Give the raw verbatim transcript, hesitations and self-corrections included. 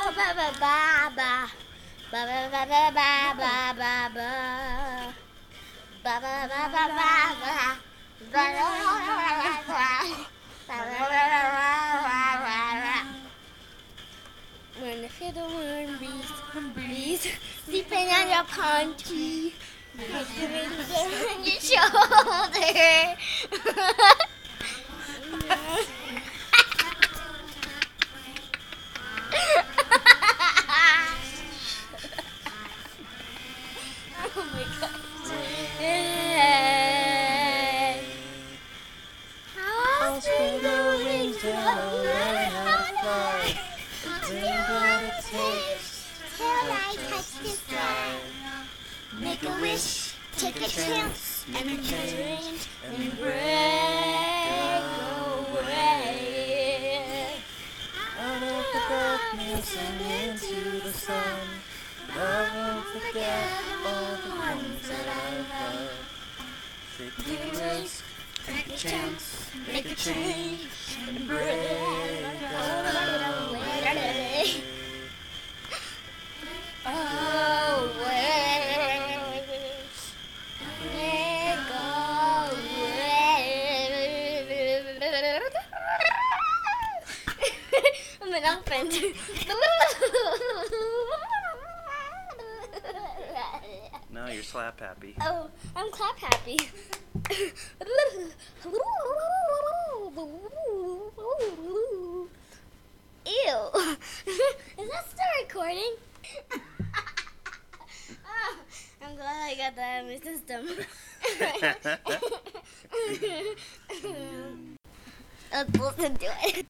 ba ba ba ba. Ba ba ba ba ba ba ba ba. Ba ba ba ba ba ba. Ba ba ba ba ba. When the fiddle worm breeze, breeze, sleeping on your palm tree, on your shoulder. Oh my God. How spread the wings to learn how to fly. Feel what it takes till I touch the sky. Make a wish, take a chance, and a change, and break away. Out of the darkness and into the sun. Love won't forget all the ones that I love. Take a risk, take a chance, make a change, and break away. Oh, wait, break away. I'm an elephant. Now you're slap happy. Oh, I'm clap happy. Ew. Is that still recording? Oh, I'm glad I got that in my system. Let's listen to it.